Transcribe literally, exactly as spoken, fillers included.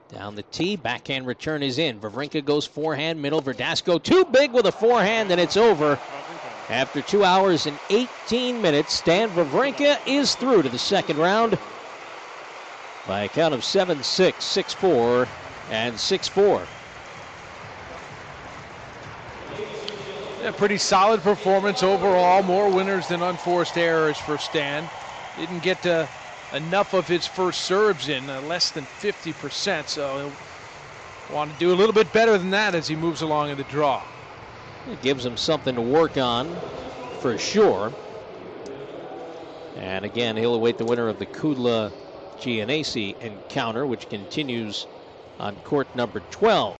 Down the tee, backhand return is in. Wawrinka goes forehand, middle. Verdasco too big with a forehand, and it's over. After two hours and eighteen minutes, Stan Wawrinka is through to the second round by a count of seven six, six four, and six four. A pretty solid performance overall. More winners than unforced errors for Stan. Didn't get to enough of his first serves in, uh, less than fifty percent, so he'll want to do a little bit better than that as he moves along in the draw. It gives him something to work on for sure. And again, he'll await the winner of the Kudla Giannaci encounter, which continues on court number twelve.